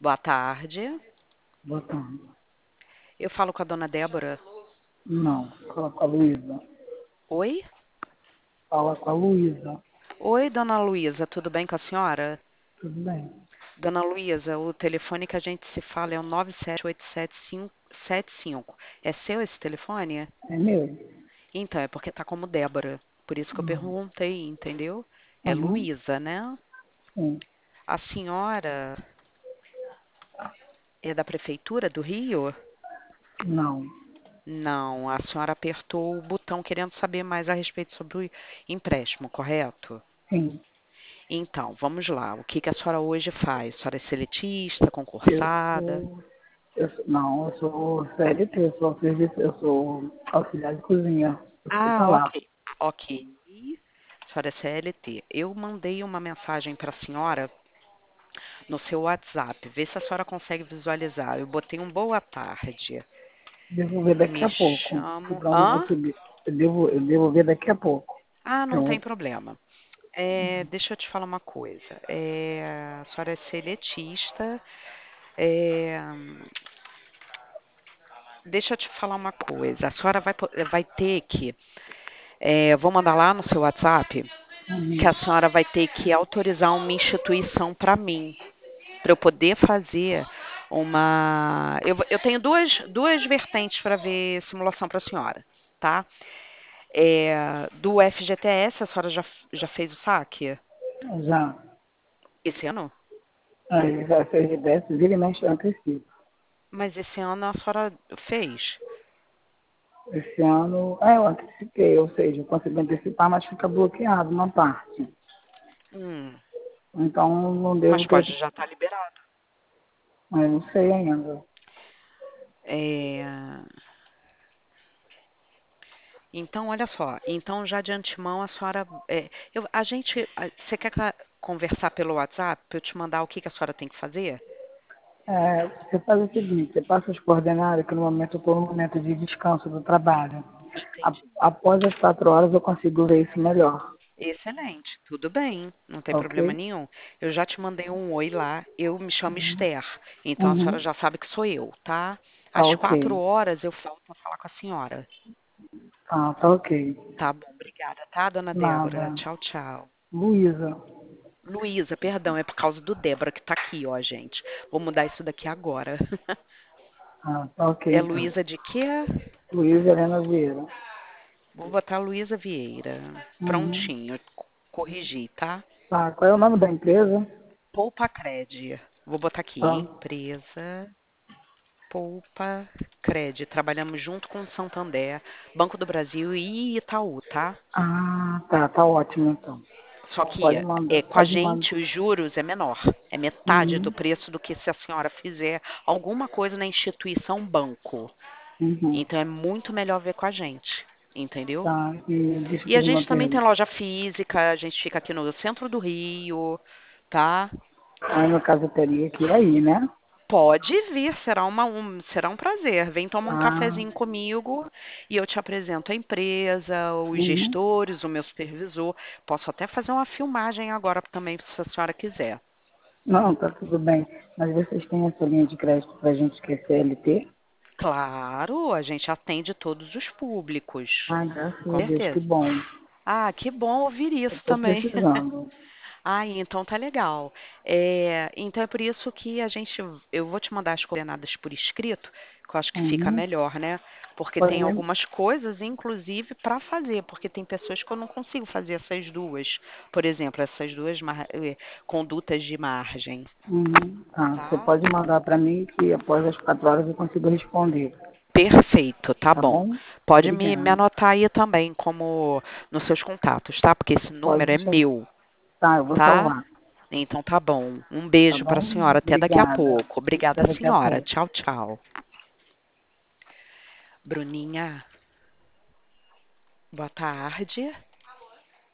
Boa tarde. Boa tarde. Eu falo com a dona Débora. Não, fala com a Luísa. Oi? Fala com a Luísa. Oi, dona Luísa, tudo bem com a senhora? Tudo bem? Dona Luísa, o telefone que a gente se fala é o 9787575. É seu esse telefone? É meu? Então, é porque tá como Débora. Por isso que eu Uhum. perguntei, entendeu? É Uhum. Luísa, né? Sim. A senhora é da prefeitura do Rio? Não. Não, a senhora apertou o botão querendo saber mais a respeito sobre o empréstimo, correto? Sim. Então, vamos lá. O que que a senhora hoje faz? A senhora é seletista, Eu concursada? sou. Não, eu sou CLT, eu sou auxiliar de cozinha, Ah, hospitalar. ok. Ok. A senhora é CLT. Eu mandei uma mensagem para a senhora no seu WhatsApp. Vê se a senhora consegue visualizar. Eu botei um boa tarde. Devo ver daqui Me a pouco. chamo. Para onde Hã? você. Eu devo ver daqui a pouco. Ah, não tem Então, problema. Deixa eu te falar uma coisa. A senhora é seletista. É, deixa eu te falar uma coisa. A senhora vai ter que. Vou mandar lá no seu WhatsApp que uhum. a senhora vai ter que autorizar uma instituição para mim, para eu poder fazer uma. Eu tenho duas vertentes para ver simulação para a senhora, tá? Do FGTS, a senhora já fez o saque? Já. Esse ano? Já fez de 10, vira e mexe, eu antecipo. Mas esse ano a senhora fez? Esse ano, eu antecipei, ou seja, eu consegui antecipar, mas fica bloqueado uma parte. Hum, Então, não mas devo ter, pode já estar liberado. mas não sei ainda. É, então, olha só. Então, já de antemão, a senhora. Você quer conversar pelo WhatsApp para eu te mandar o que que a senhora tem que fazer? Você faz o seguinte, você passa as coordenadas, que no momento eu estou no momento de descanso do trabalho. Entendi. Após as 4 horas eu consigo ver isso melhor, Excelente, tudo bem, não tem problema ok? nenhum. Eu já te mandei um oi lá, eu me chamo Esther, então a senhora Uhum. já sabe que sou eu, tá? Tá Às ok. 4 horas eu volto a falar com a senhora. Tá ok. Tá bom, obrigada, tá, dona Débora? Nada. Tchau, tchau. Luísa. Luísa, perdão, é por causa do Débora que tá aqui, ó, gente. Vou mudar isso daqui agora. Tá ok É então. Luísa de quê? Luísa Helena Vieira. Vou botar Luísa Vieira. Uhum. Prontinho, corrigi, tá? Tá, qual é o nome da empresa? Poupa Cred. Vou botar aqui, Tá. empresa Poupa Cred. Trabalhamos junto com o Santander, Banco do Brasil e Itaú, tá? Tá ótimo então. Só Então que com a pode mandar. gente os juros é menor. É metade do Uhum. preço do que se a senhora fizer alguma coisa na instituição banco. Uhum. Então é muito melhor ver com a gente, entendeu? Tá, e E a desculpa uma gente também tem pergunta. loja física, a gente fica aqui no centro do Rio, tá? Aí no caso eu teria que ir aí, né? Pode vir, será um prazer. Vem tomar um Ah, cafezinho comigo e eu te apresento a empresa, os uhum. gestores, o meu supervisor. Posso até fazer uma filmagem agora também, se a senhora quiser. Não, tá tudo bem. Mas vocês têm essa linha de crédito pra gente que é CLT? Claro, a gente atende todos os públicos, Graças com a Deus, que certeza. bom. Ah, que bom ouvir Eu isso tô também. precisando. Ah, então tá legal. Então é por isso que eu vou te mandar as coordenadas por escrito, que eu acho que fica Uhum. melhor, né? Porque Pode tem me... algumas coisas, inclusive, para fazer, porque tem pessoas que eu não consigo fazer essas duas, por exemplo, essas duas condutas de margem, Tá, você tá? pode mandar pra mim que após as 4 horas eu consigo responder. Perfeito, tá Tá bom. bom? Pode me Obrigada. anotar aí também como nos seus contatos, tá? Porque esse Pode número é deixar. meu, Tá, eu vou tá? salvar. Então tá bom. Um Tá beijo para a bom? senhora. Até daqui a Obrigada. pouco. Até Obrigada, daqui a senhora. pouco. Tchau, tchau. Bruninha, boa tarde.